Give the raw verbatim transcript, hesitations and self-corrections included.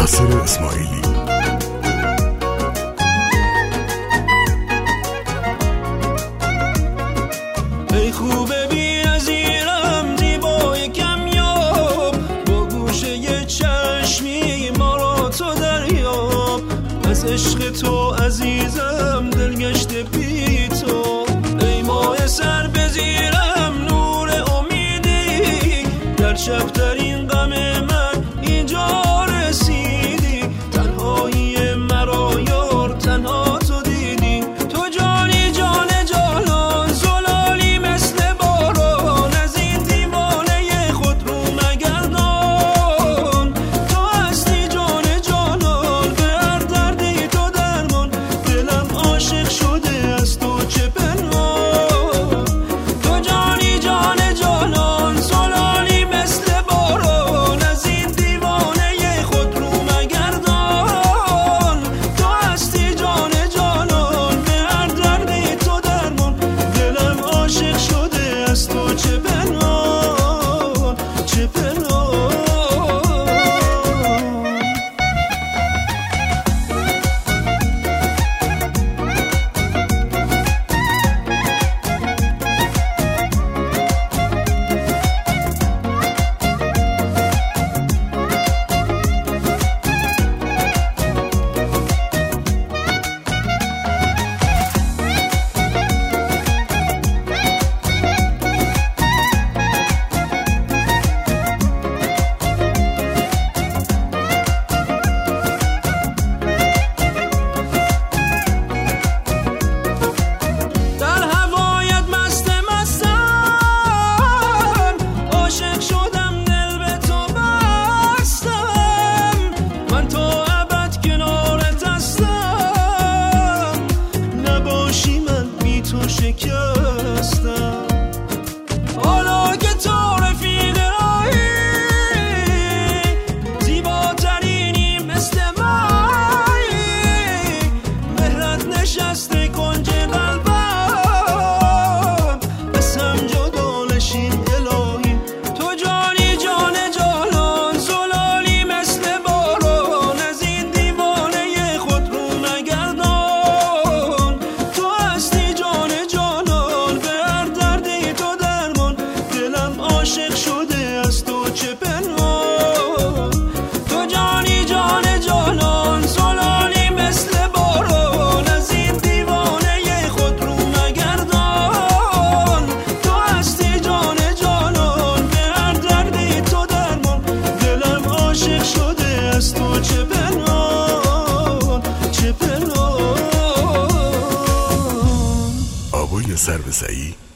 یاسر اسماعیلی. ای خوبه بی نظیرم زیبای کمیاب، با گوشه یه چشمی ما را تو دریاب. از عشق تو عزیزم دلگشته بی تو، ای ماه سر بزیرم نور امیدی. در شبترین غم من اینجا رسیدی، تنهایی مرا یار تنها تو دیدی. تو جانی جان جانان زلالی مثل باران، از این دیوانه خود رو مگردان. تو هستی جان جانان به هر دردی تو درمان، دلم عاشق شده از تو چه پنهان. تو جانی جان جانان زلالی مثل باران، از این دیوانه خود رو مگردان. تو هستی جان جانان به هر دردی تو درمان، دلم عاشق شده از تو چه پنهان چه پنهان. در هوایت مست مستم، عاشق شدم دل به تو بستم. من تو ابد کنارت هستم، نباشی من بی تو شکستم. حالا که تو رفیق راهی، زیباترینی مثل مایی. مهرت نشسته کنج قلبم، بس هم جدا نشیم الهی. تو جانی جان جانان زلالی مثل باران، از این دیوانه خود رو مگردان. تو هستی جان جانان به هر دردی تو درمان، دلم عاشق شده از تو چه پنهان. تو جانی جان جانان زلالی مثل باران، از این دیوانه خود رو مگردان. تو هستی جان جانان به هر دردی تو درمان، دلم عاشق شده از تو چه پنهان چه پنهان. آبای سر به سعی